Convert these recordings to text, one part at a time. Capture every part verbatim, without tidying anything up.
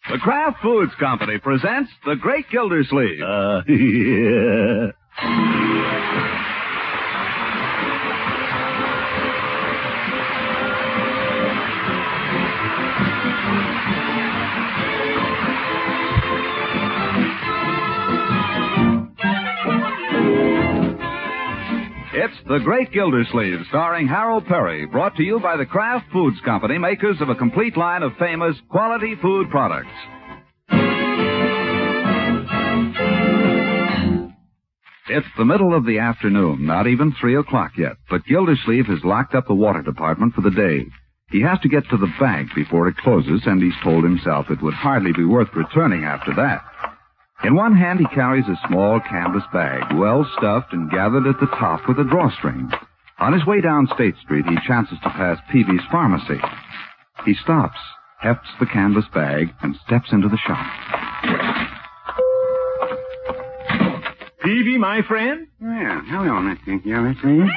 The Kraft Foods Company presents The Great Gildersleeve. Uh, yeah. It's The Great Gildersleeve, starring Harold Perry, brought to you by the Kraft Foods Company, makers of a complete line of famous quality food products. It's the middle of the afternoon, not even three o'clock yet, but Gildersleeve has locked up the water department for the day. He has to get to the bank before it closes, and he's told himself it would hardly be worth returning after that. In one hand, he carries a small canvas bag, well stuffed and gathered at the top with a drawstring. On his way down State Street, he chances to pass Peavy's pharmacy. He stops, hefts the canvas bag, and steps into the shop. Peavy, my friend? Well, hello, Mister Gildersleeve.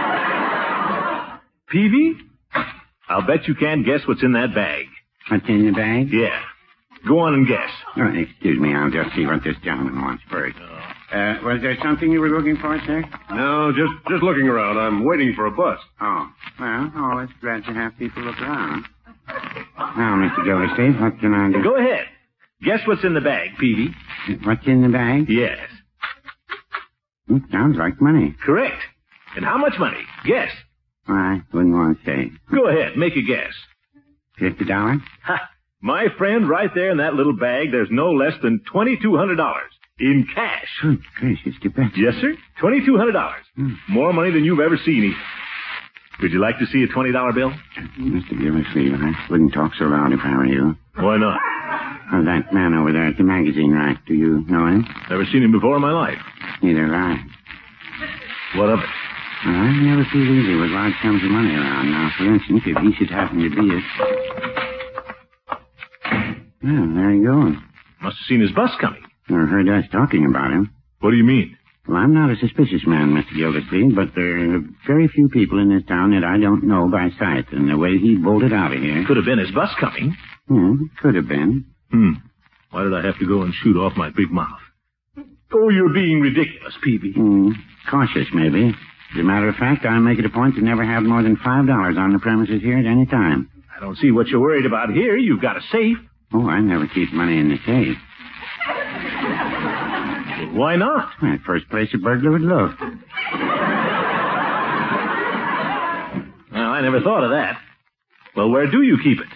Peavy? I'll bet you can't guess what's in that bag. What's in the bag? Yeah. Go on and guess. Oh, excuse me, I'll just see what this gentleman wants first. Uh, was there something you were looking for, sir? No, just just looking around. I'm waiting for a bus. Oh, well, always glad to have people look around. Now, Mister Gildersleeve, what can I do? Go ahead. Guess what's in the bag, Peavy. What's in the bag? Yes. It sounds like money. Correct. And how much money? Guess. Well, I wouldn't want to say. Go ahead, make a guess. Fifty dollars? Ha! My friend, right there in that little bag, there's no less than twenty-two hundred dollars in cash. Good gracious, you bet. Yes, sir. twenty-two hundred dollars. Hmm. More money than you've ever seen, either. Would you like to see a twenty dollar bill? Mister Gildersleeve, I wouldn't talk so loud if I were you. Why not? Oh, that man over there at the magazine rack, do you know him? Never seen him before in my life. Neither have I. What of it? Well, I never feel easy with large sums of money around. Now, for instance, if he should happen to be it... Well, there he goes. Must have seen his bus coming. Or heard us talking about him. What do you mean? Well, I'm not a suspicious man, Mister Gildersleeve, but there are very few people in this town that I don't know by sight, and the way he bolted out of here... Could have been his bus coming. Hmm, could have been. Hmm. Why did I have to go and shoot off my big mouth? Oh, you're being ridiculous, Peavy. Hmm, cautious, maybe. As a matter of fact, I make it a point to never have more than five dollars on the premises here at any time. I don't see what you're worried about here. You've got a safe. Oh, I never keep money in the safe. Well, why not? Well, first place a burglar would look. Well, I never thought of that. Well, where do you keep it?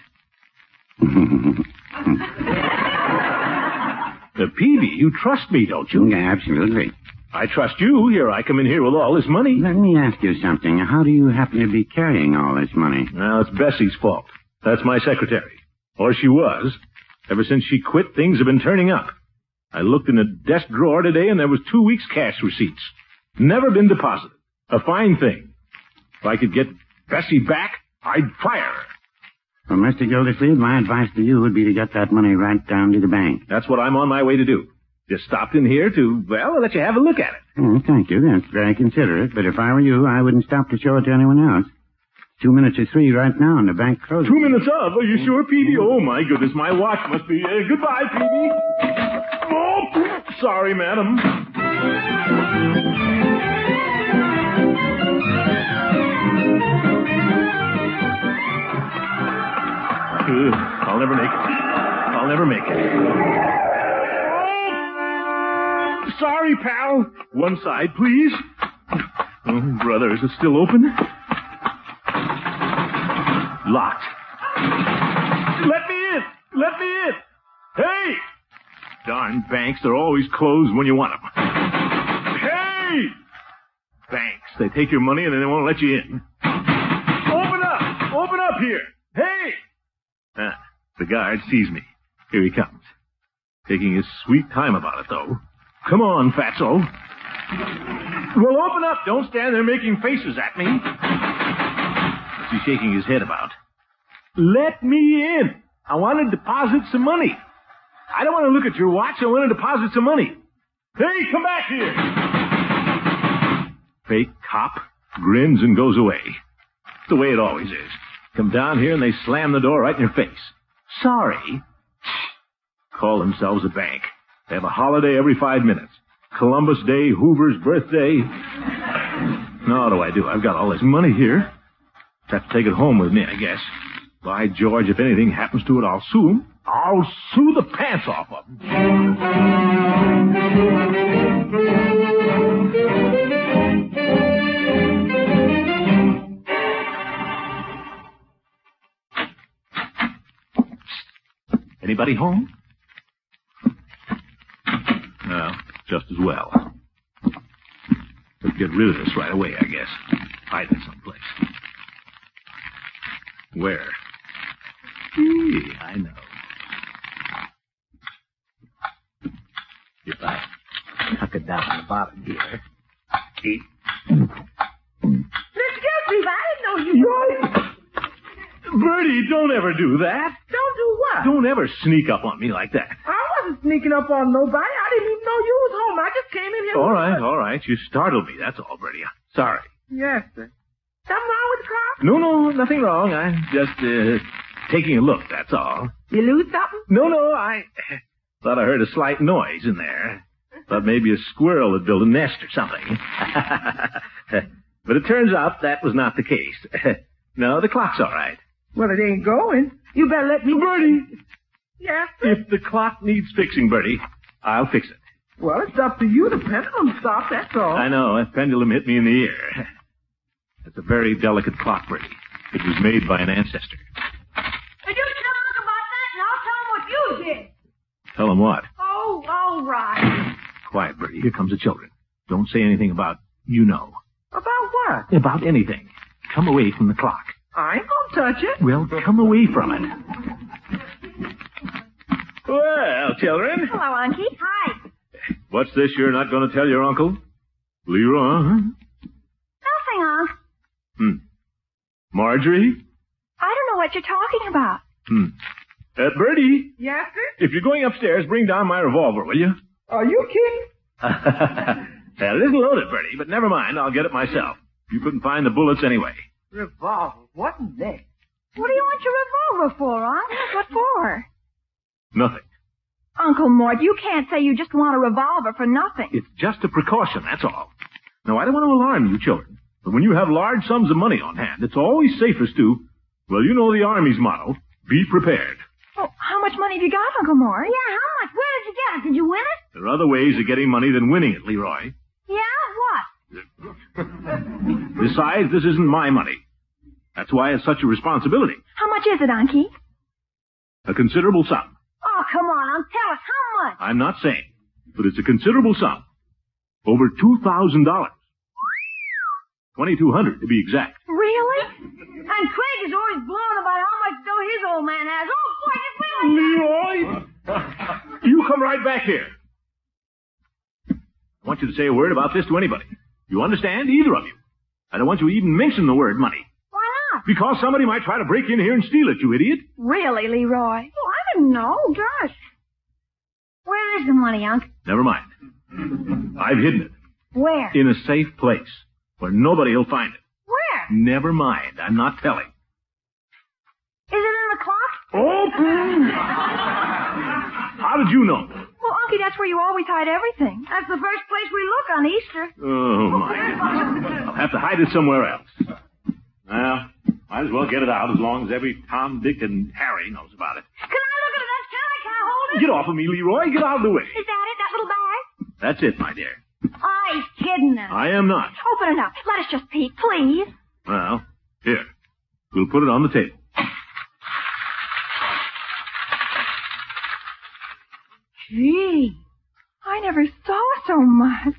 The Peavy, you trust me, don't you? Yeah, absolutely. I trust you. Here I come in here with all this money. Let me ask you something. How do you happen to be carrying all this money? Well, it's Bessie's fault. That's my secretary. Or she was. Ever since she quit, things have been turning up. I looked in a desk drawer today, and there was two weeks' cash receipts. Never been deposited. A fine thing. If I could get Bessie back, I'd fire her. Well, Mister Gildersleeve, my advice to you would be to get that money right down to the bank. That's what I'm on my way to do. Just stopped in here to, well, let you have a look at it. Oh, thank you. That's very considerate. But if I were you, I wouldn't stop to show it to anyone else. Two minutes to three right now, and the bank closes. Two minutes of? Are you sure, Peavy? Oh, my goodness, my watch must be... Uh, goodbye, Peavy. Oh, sorry, madam. Uh, I'll never make it. I'll never make it. Oh, sorry, pal. One side, please. Oh, brother, is it still open? Locked. Let me in! Let me in! Hey! Darn banks, they're always closed when you want them. Hey! Banks, they take your money and then they won't let you in. Open up! Open up here! Hey! Ah, the guard sees me. Here he comes. Taking his sweet time about it, though. Come on, fatso. Well, open up! Don't stand there making faces at me. What's he shaking his head about? Let me in. I want to deposit some money. I don't want to look at your watch. I want to deposit some money. Hey, come back here. Fake cop grins and goes away. It's the way it always is. Come down here and they slam the door right in your face. Sorry. Call themselves a bank. They have a holiday every five minutes. Columbus Day, Hoover's birthday. Now what do I do? I've got all this money here. Have to take it home with me, I guess. By George, if anything happens to it, I'll sue him. I'll sue the pants off of him. Anybody home? No, just as well. Let's get rid of this right away, I guess. Hide it someplace. Where? Gee, I know. If I tuck it down the bottom here. See? Excuse me, I didn't know you... Bertie, don't ever do that. Don't do what? Don't ever sneak up on me like that. I wasn't sneaking up on nobody. I didn't even know you was home. I just came in here... All right, all right. You startled me, that's all, Bertie. Sorry. Yes, sir. Something wrong with the clock? No, no, nothing wrong. I'm just, uh, taking a look, that's all. You lose something? No, no, I thought I heard a slight noise in there. Thought maybe a squirrel had built a nest or something. But it turns out that was not the case. No, the clock's all right. Well, it ain't going. You better let me... Bertie! Yes, sir? If the clock needs fixing, Bertie, I'll fix it. Well, it's up to you. The pendulum stopped, that's all. I know. That pendulum hit me in the ear. It's a very delicate clock, Bertie. It was made by an ancestor. Did you tell Unc about that, and I'll tell him what you did. Tell him what? Oh, all right. Quiet, Bertie. Here comes the children. Don't say anything about you know. About what? About anything. Come away from the clock. I ain't gonna touch it. Well, come away from it. Well, children. Hello, Unky. Hi. What's this you're not going to tell your uncle? Leroy, huh? Nothing, Unc. Hmm. Marjorie? I don't know what you're talking about. Hmm. Uh, Bertie, Yes, sir? if you're going upstairs, bring down my revolver, will you? Are you kidding? Well, it isn't loaded, Bertie, but never mind. I'll get it myself. You couldn't find the bullets anyway. Revolver? What in that? What do you want your revolver for, Unc? What for? Nothing. Uncle Mort, you can't say you just want a revolver for nothing. It's just a precaution, that's all. Now, I don't want to alarm you children, but when you have large sums of money on hand, it's always safest to, well, you know the Army's motto, be prepared. Oh, how much money have you got, Uncle Mort? Yeah, how much? Where did you get it? Did you win it? There are other ways of getting money than winning it, Leroy. Yeah, what? Besides, this isn't my money. That's why it's such a responsibility. How much is it, Unky? A considerable sum. Oh, come on, Unc. Tell us how much. I'm not saying, but it's a considerable sum. Over two thousand dollars. twenty-two hundred dollars to be exact. Really? And Craig is always blowing about how much dough his old man has. Oh, boy, it's really... Leroy! You come right back here. I want you to say a word about this to anybody. You understand? Either of you. I don't want you to even mention the word money. Why not? Because somebody might try to break in here and steal it, you idiot. Really, Leroy? Oh, I didn't know. Gosh. Where is the money, Unc? Never mind. I've hidden it. Where? In a safe place where nobody will find it. Where? Never mind. I'm not telling. Is it in the clock? Oh! How did you know? Well, Unky, that's where you always hide everything. That's the first place we look on Easter. Oh, my. I'll have to hide it somewhere else. Well, might as well get it out as long as every Tom, Dick, and Harry knows about it. Can I look at it? Can I? Can I hold it? Get off of me, Leroy. Get out of the way. Is that it, that little bag? That's it, my dear. Oh, he's kidding us. I am not. Open it up. Let us just peek, please. Well, here. We'll put it on the table. Gee, I never saw so much.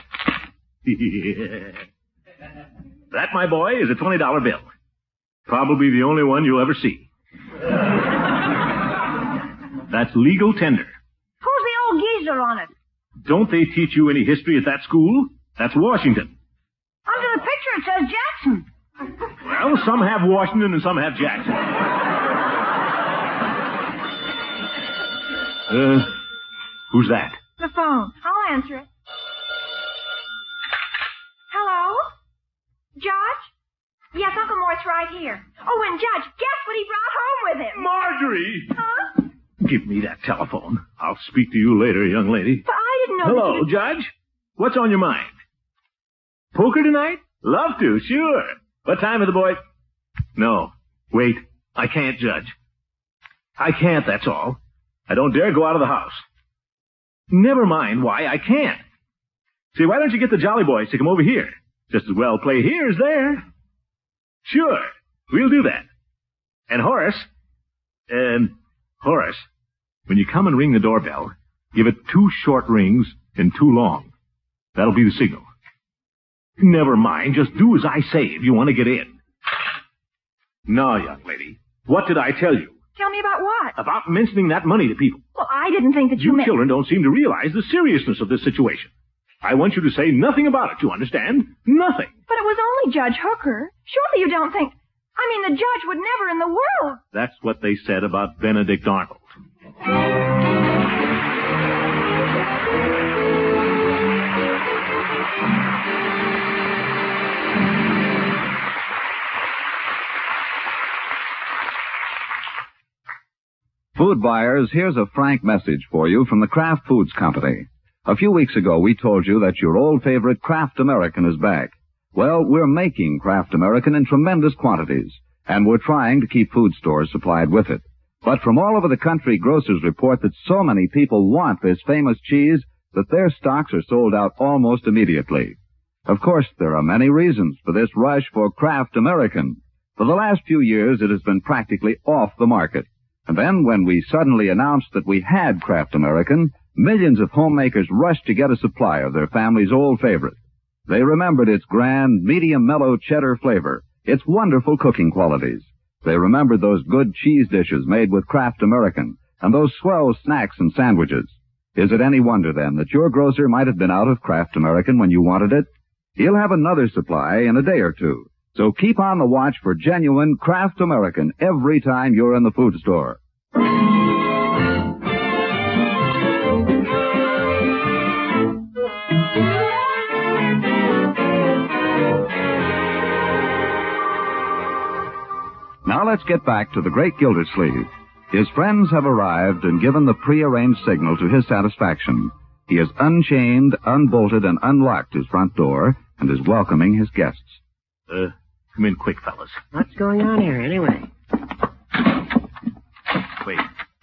That, my boy, is a twenty dollar bill. Probably the only one you'll ever see. That's legal tender. Who's the old geezer on it? Don't they teach you any history at that school? That's Washington. Under the picture it says Jackson. Well, some have Washington and some have Jackson. Uh, who's that? The phone. I'll answer it. Hello? Judge? Yes, Uncle Mort's right here. Oh, and Judge, guess what he brought home with him? Marjorie! Huh? Give me that telephone. I'll speak to you later, young lady. But I didn't know Hello, that you... Judge. What's on your mind? Poker tonight? Love to, sure. What time are the boys? No. Wait. I can't, Judge. I can't, that's all. I don't dare go out of the house. Never mind why I can't. See, why don't you get the Jolly Boys to come over here? Just as well play here as there. Sure. We'll do that. And Horace, um, Horace, when you come and ring the doorbell, give it two short rings and two long. That'll be the signal. Never mind, just do as I say if you want to get in. Now, young lady, what did I tell you? Tell me about what? About mentioning that money to people. Well, I didn't think that you, You meant... children don't seem to realize the seriousness of this situation. I want you to say nothing about it, you understand? Nothing. But it was only Judge Hooker. Surely you don't think... I mean, the judge would never in the world... That's what they said about Benedict Arnold. Food buyers, here's a frank message for you from the Kraft Foods Company. A few weeks ago, we told you that your old favorite Kraft American is back. Well, we're making Kraft American in tremendous quantities, and we're trying to keep food stores supplied with it. But from all over the country, grocers report that so many people want this famous cheese that their stocks are sold out almost immediately. Of course, there are many reasons for this rush for Kraft American. For the last few years, it has been practically off the market. And then, when we suddenly announced that we had Kraft American, millions of homemakers rushed to get a supply of their family's old favorite. They remembered its grand, medium mellow cheddar flavor, its wonderful cooking qualities. They remembered those good cheese dishes made with Kraft American, and those swell snacks and sandwiches. Is it any wonder, then, that your grocer might have been out of Kraft American when you wanted it? He'll have another supply in a day or two. So keep on the watch for genuine Kraft American every time you're in the food store. Now let's get back to the great Gildersleeve. His friends have arrived and given the prearranged signal to his satisfaction. He has unchained, unbolted, and unlocked his front door and is welcoming his guests. Uh, come in quick, fellas. What's going on here, anyway? Wait.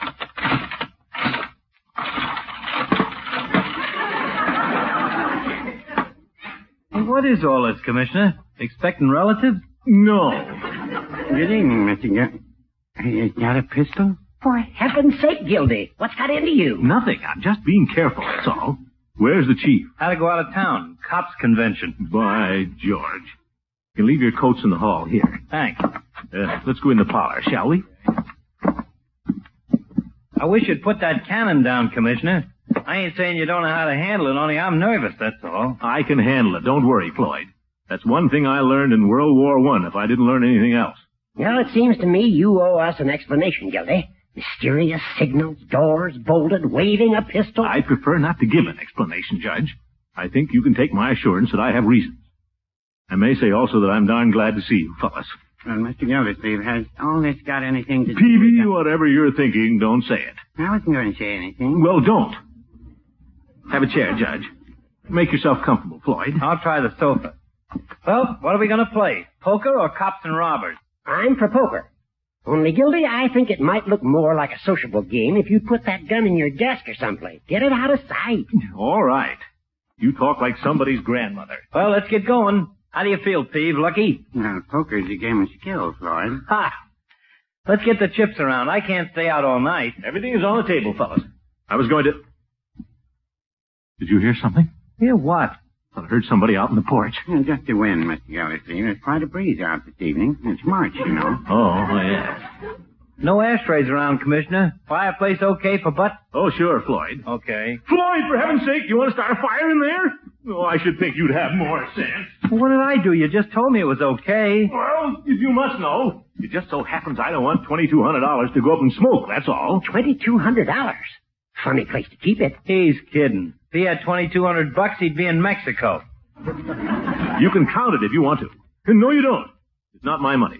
What is all this, Commissioner? Expecting relatives? No. Good evening, Mister Gil... You got a pistol? For heaven's sake, Gildy, what's got into you? Nothing. I'm just being careful, that's all. Where's the chief? Had to go out of town. Cops convention. By George. You can leave your coats in the hall here. Thanks. Uh, let's go in the parlor, shall we? I wish you'd put that cannon down, Commissioner. I ain't saying you don't know how to handle it, only I'm nervous, that's all. I can handle it. Don't worry, Floyd. That's one thing I learned in World War One, if I didn't learn anything else. Well, it seems to me you owe us an explanation, Gildy. Mysterious signals, doors bolted, waving a pistol. I prefer not to give an explanation, Judge. I think you can take my assurance that I have reasons. I may say also that I'm darn glad to see you, fellas. Well, Mister Gildersleeve, has all this got anything to do Peavy, with... whatever you're thinking, don't say it. I wasn't going to say anything. Well, don't. Have a chair, Judge. Make yourself comfortable, Floyd. I'll try the sofa. Well, what are we going to play? Poker or cops and robbers? I'm for poker. Only, Gildy, I think it might look more like a sociable game if you put that gun in your desk or someplace. Get it out of sight. All right. You talk like somebody's grandmother. Well, let's get going. How do you feel, Peeve? Lucky? Well, poker's a game of skill, Floyd. Ha! Let's get the chips around. I can't stay out all night. Everything is on the table, fellas. I was going to... Did you hear something? Hear what? I heard somebody out in the porch. Yeah, just the wind, Mister Gildersleeve. There's quite a breeze out this evening. It's March, you know. Oh, yeah. No ashtrays around, Commissioner. Fireplace okay for butt? Oh, sure, Floyd. Okay. Floyd, for heaven's sake, you want to start a fire in there? Oh, I should think you'd have more sense. Well, what did I do? You just told me it was okay. Well, if you must know, it just so happens I don't want twenty-two hundred dollars to go up and smoke, that's all. twenty-two hundred dollars? Funny place to keep it. He's kidding. If he had twenty-two hundred bucks, he'd be in Mexico. You can count it if you want to. No, you don't. It's not my money.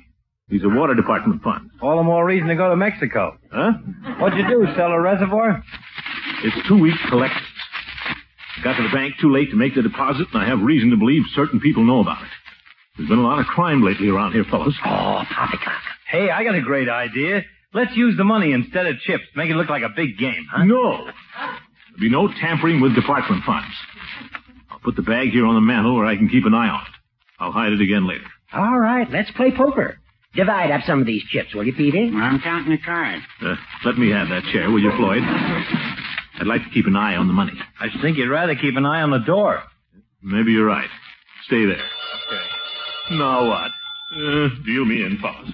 These are water department funds. All the more reason to go to Mexico. Huh? What'd you do, sell a reservoir? It's two weeks collections. Got to the bank too late to make the deposit, and I have reason to believe certain people know about it. There's been a lot of crime lately around here, fellas. Oh, poppycock. Hey, I got a great idea. Let's use the money instead of chips. Make it look like a big game, huh? No. There'll be no tampering with department funds. I'll put the bag here on the mantel where I can keep an eye on it. I'll hide it again later. All right, let's play poker. Divide up some of these chips, will you, Petey? I'm counting the cards. Uh, let me have that chair, will you, Floyd? I'd like to keep an eye on the money. I should think you'd rather keep an eye on the door. Maybe you're right. Stay there. Okay. Now what? Uh, deal me in, fellas.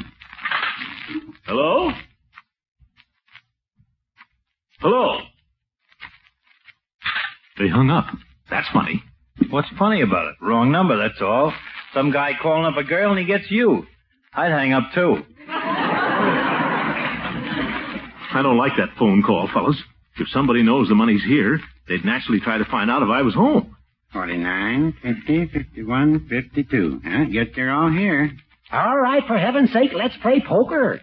Hello? Hello? They hung up. That's funny. What's funny about it? Wrong number, that's all. Some guy calling up a girl and he gets you. I'd hang up, too. I don't like that phone call, fellas. If somebody knows the money's here, they'd naturally try to find out if I was home. Forty-nine, fifty, fifty-one, fifty-two. Huh? Guess they're all here. All right, for heaven's sake, let's play poker.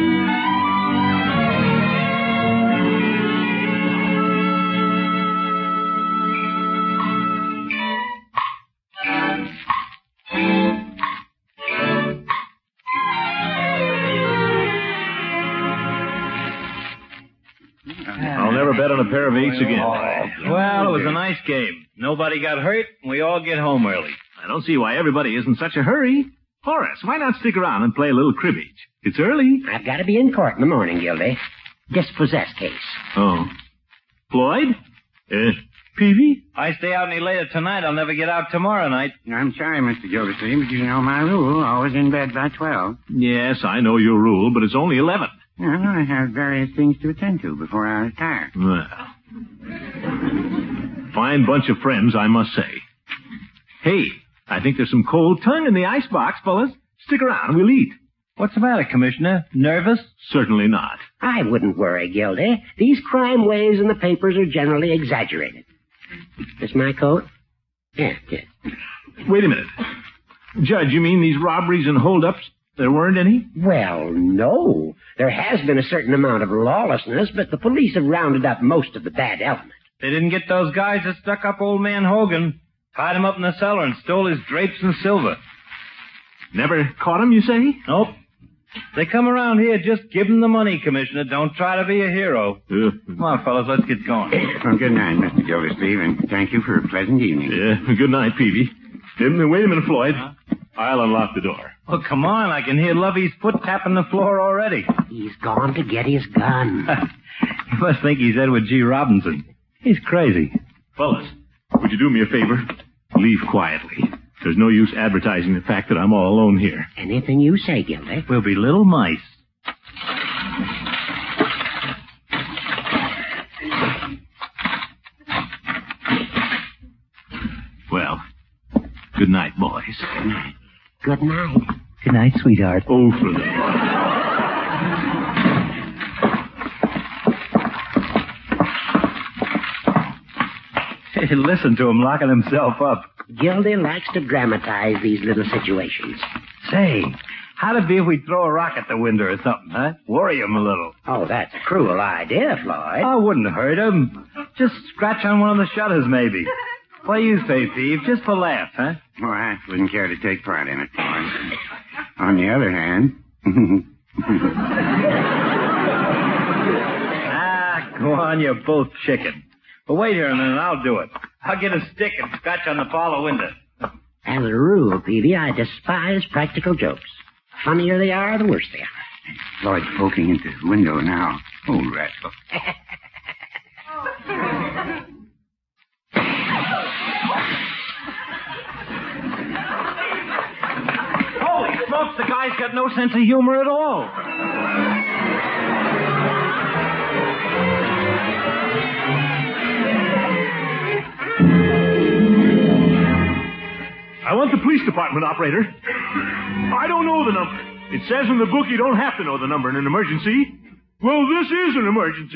I'll never bet on a pair of eights again. Well, it was a nice game. Nobody got hurt, and we all get home early. I don't see why everybody is in such a hurry. Horace, why not stick around and play a little cribbage? It's early. I've got to be in court in the morning, Gildy. Dispossessed case. Oh. Floyd? Uh, Peavy? I stay out any later tonight, I'll never get out tomorrow night. I'm sorry, Mister Gildersleeve, but you know my rule. Always in bed by twelve. Yes, I know your rule, but it's only eleven. Well, I have various things to attend to before I retire. Well. Fine bunch of friends, I must say. Hey, I think there's some cold tongue in the icebox, fellas. Stick around, we'll eat. What's the matter, Commissioner? Nervous? Certainly not. I wouldn't worry, Gildy. These crime waves in the papers are generally exaggerated. This my coat? Yeah, it is. Wait a minute. Judge, you mean these robberies and holdups, there weren't any? Well, no. There has been a certain amount of lawlessness, but the police have rounded up most of the bad element. They didn't get those guys that stuck up old man Hogan, tied him up in the cellar and stole his drapes and silver. Never caught him, you say? Nope. They come around here, just give them the money, Commissioner. Don't try to be a hero. Uh, Come on, fellas, let's get going. Well, good night, Mister Gildersleeve, and thank you for a pleasant evening. Yeah, good night, Peavy. Um, wait a minute, Floyd. Huh? I'll unlock the door. Oh, come on. I can hear Lovey's foot tapping the floor already. He's gone to get his gun. You must think he's Edward G. Robinson. He's crazy. Fellas, would you do me a favor? Leave quietly. There's no use advertising the fact that I'm all alone here. Anything you say, Gildy. We'll be little mice. Well, good night, boys. Good night. Good night. Good night, sweetheart. Oh, for the... Listen to him locking himself up. Gildy likes to dramatize these little situations. Say, how'd it be if we throw a rock at the window or something, huh? Worry him a little. Oh, that's a cruel idea, Floyd. I wouldn't hurt him. Just scratch on one of the shutters, maybe. What do you say, Steve? Just for laughs, huh? Well, I wouldn't care to take part in it, Floyd. On the other hand... ah, go on, you're both chicken. But wait here a minute, I'll do it. I'll get a stick and scratch on the parlor window. As a rule, Peavy, I despise practical jokes. The funnier they are, the worse they are. Floyd's poking into his window now. Old rascal. Holy smokes, the guy's got no sense of humor at all. I want the police department, operator. I don't know the number. It says in the book you don't have to know the number in an emergency. Well, this is an emergency.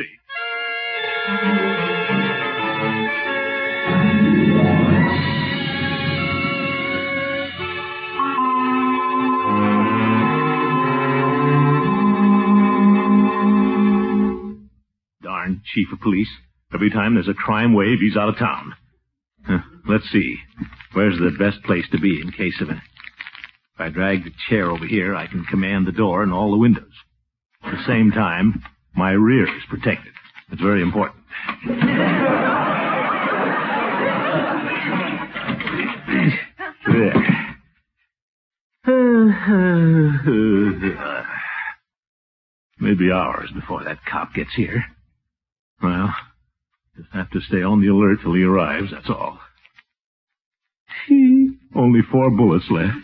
chief of police. Every time there's a crime wave, he's out of town. Huh, let's see. Where's the best place to be in case of it? If I drag the chair over here, I can command the door and all the windows. At the same time, my rear is protected. It's very important. There. Maybe hours before that cop gets here. Well, just have to stay on the alert till he arrives, that's all. Only four bullets left.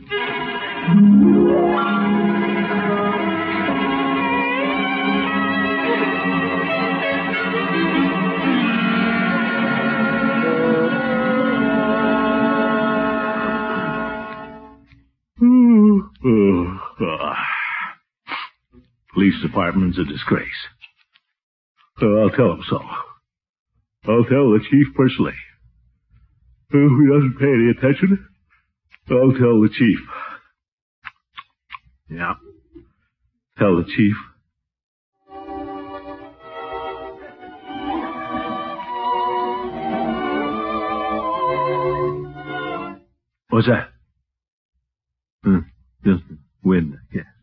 Police department's a disgrace. So I'll tell him so. I'll tell the chief personally. If he doesn't pay any attention, I'll tell the chief. Yeah. Tell the chief. What's that? Hmm. Just wind, I guess.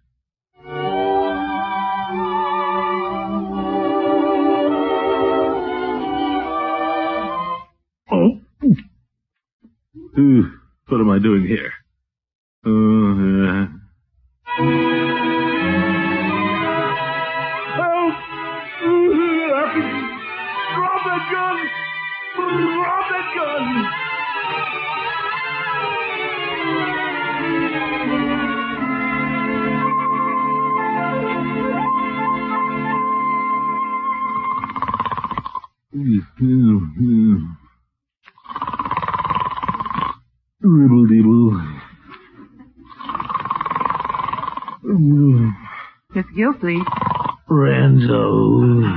Oh. Ooh, what am I doing here? Uh, Help! Drop that gun! Drop that gun! Ribble dibble. Miss Gilsleeve. Renzo.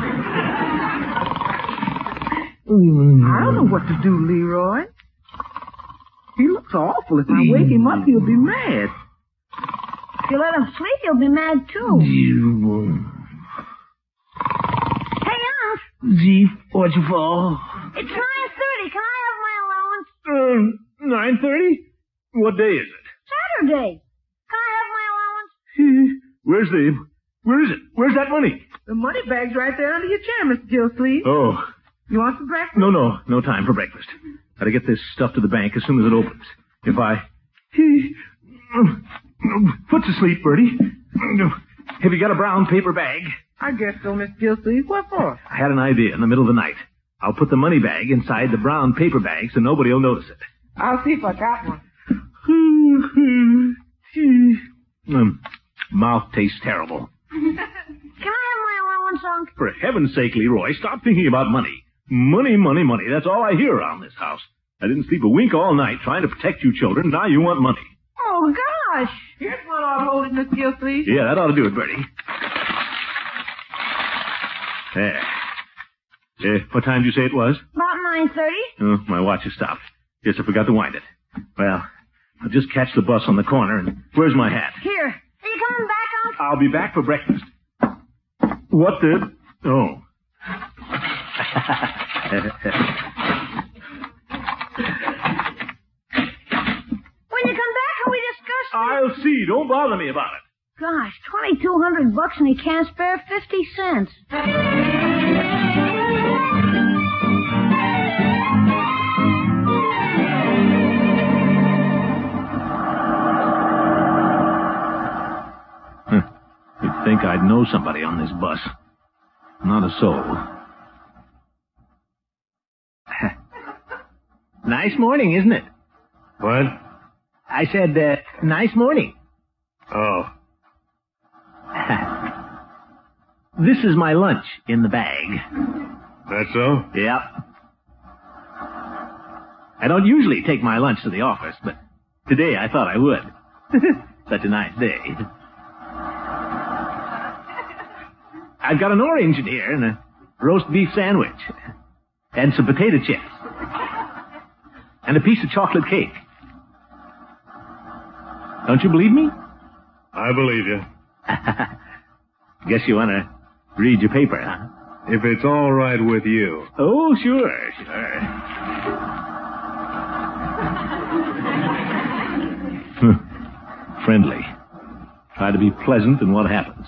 I don't know what to do, Leroy. He looks awful. If I wake him up, he'll be mad. If you let him sleep, he'll be mad, too. Hey, Unc. Gee, what's your fault? It's nine thirty. Can I have my allowance? Um, nine thirty? What day is it? Saturday. Can I have my allowance? Where's the... Where is it? Where's that money? The money bag's right there under your chair, Mister Gilsleeve. Oh. You want some breakfast? No, no. No time for breakfast. Gotta get this stuff to the bank as soon as it opens. If I... Put to sleep, Bertie. Have you got a brown paper bag? I guess so, Miss Gilsleeve. What for? I had an idea in the middle of the night. I'll put the money bag inside the brown paper bag so nobody will notice it. I'll see if I got one. um, mouth tastes terrible. Can I have my allowance, Unc? For heaven's sake, Leroy, stop thinking about money. Money, money, money. That's all I hear around this house. I didn't sleep a wink all night trying to protect you children. Now you want money. Oh, gosh. Here's one I'll hold it, Miss Gilsleeve. Yeah, that ought to do it, Bertie. There. Uh, what time did you say it was? About nine thirty. Oh, my watch has stopped. Guess I forgot to wind it. Well, I'll just catch the bus on the corner, and where's my hat? Here. Are you coming back, Unc? I'll be back for breakfast. What the... Oh. When you come back, can we discuss this? I'll see. Don't bother me about it. Gosh, twenty-two hundred bucks and he can't spare fifty cents. Huh. You'd think I'd know somebody on this bus. Not a soul. Nice morning, isn't it? What? I said, uh, nice morning. Oh. This is my lunch in the bag. That so? Yep. I don't usually take my lunch to the office, but today I thought I would. Such a nice day. I've got an orange in here and a roast beef sandwich. And some potato chips. And a piece of chocolate cake. Don't you believe me? I believe you. Guess you want to read your paper, huh? If it's all right with you. Oh, sure, sure. Friendly. Try to be pleasant in what happens.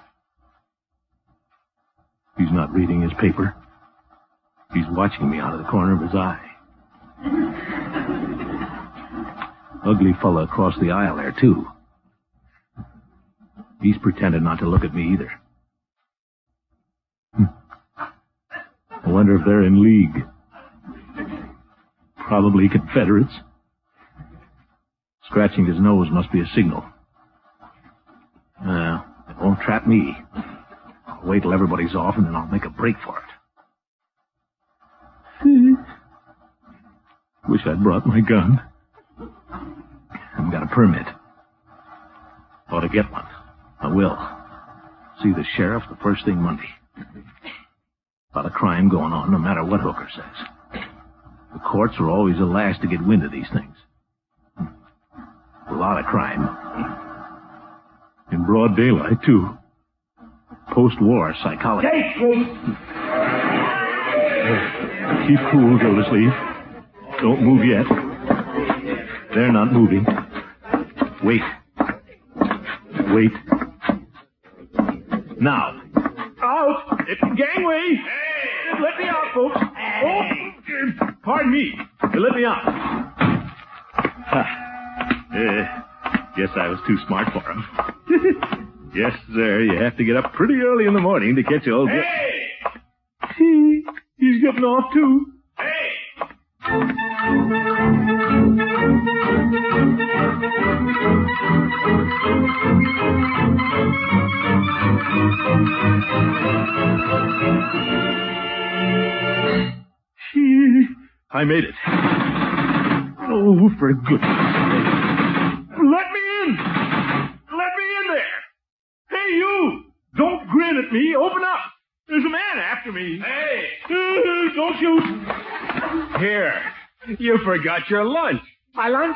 He's not reading his paper. He's watching me out of the corner of his eye. Ugly fella across the aisle there, too. He's pretending not to look at me either. Hmm. I wonder if they're in league. Probably Confederates. Scratching his nose must be a signal. Uh, it won't trap me. I'll wait till everybody's off and then I'll make a break for it. Wish I'd brought my gun. I've got a permit. Ought to get one. I will. See the sheriff the first thing Monday. Lot of crime going on, no matter what Hooker says. The courts are always the last to get wind of these things. A lot of crime. In broad daylight, too. Post-war psychology. Keep cool, Gildersleeve. Don't move yet. They're not moving. Wait. Wait. Now. Out! Gangway! Hey! Let me out, folks. Hey! Oh, pardon me. Let me out. Uh, guess I was too smart for him. Yes, sir. You have to get up pretty early in the morning to catch old... Hey! He, he's getting off, too. Hey! I made it. Oh, for goodness sake. Let me in! Let me in there! Hey, you! Don't grin at me. Open up. There's a man after me. Hey! Uh, don't shoot. Here. You forgot your lunch. My lunch?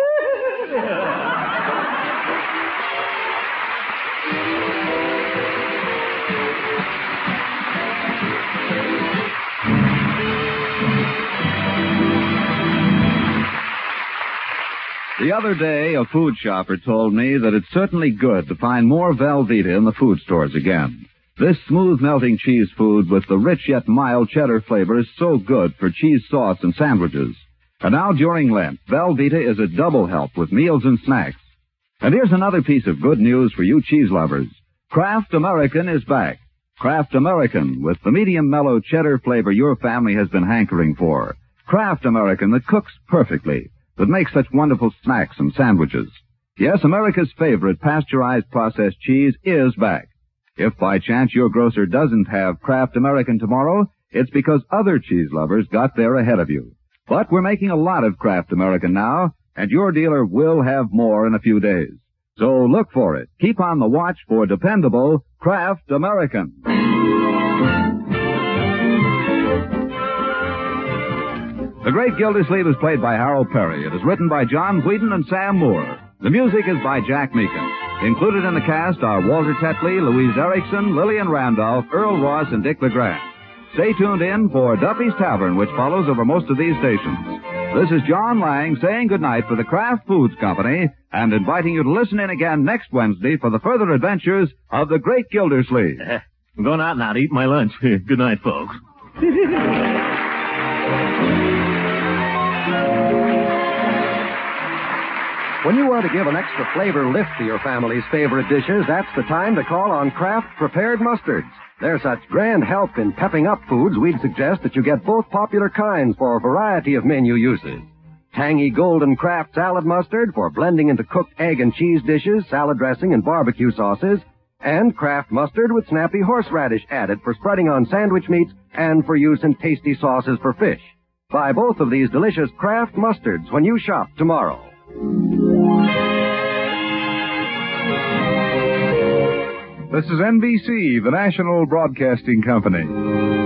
The other day, a food shopper told me that it's certainly good to find more Velveeta in the food stores again. This smooth melting cheese food with the rich yet mild cheddar flavor is so good for cheese sauce and sandwiches. And now during Lent, Velveeta is a double help with meals and snacks. And here's another piece of good news for you cheese lovers. Kraft American is back. Kraft American with the medium mellow cheddar flavor your family has been hankering for. Kraft American that cooks perfectly, that makes such wonderful snacks and sandwiches. Yes, America's favorite pasteurized processed cheese is back. If by chance your grocer doesn't have Kraft American tomorrow, it's because other cheese lovers got there ahead of you. But we're making a lot of Kraft American now, and your dealer will have more in a few days. So look for it. Keep on the watch for dependable Kraft American. The Great Gildersleeve is played by Harold Perry. It is written by John Whedon and Sam Moore. The music is by Jack Meakin. Included in the cast are Walter Tetley, Louise Erickson, Lillian Randolph, Earl Ross, and Dick LeGrand. Stay tuned in for Duffy's Tavern, which follows over most of these stations. This is John Lang saying goodnight for the Kraft Foods Company and inviting you to listen in again next Wednesday for the further adventures of the Great Gildersleeve. Uh, I'm going out now to eat my lunch. Good night, folks. When you want to give an extra flavor lift to your family's favorite dishes, that's the time to call on Kraft Prepared Mustards. They're such grand help in pepping up foods, we'd suggest that you get both popular kinds for a variety of menu uses. Tangy golden Kraft salad mustard for blending into cooked egg and cheese dishes, salad dressing, and barbecue sauces, and Kraft mustard with snappy horseradish added for spreading on sandwich meats and for use in tasty sauces for fish. Buy both of these delicious Kraft mustards when you shop tomorrow. This is N B C, the national broadcasting company.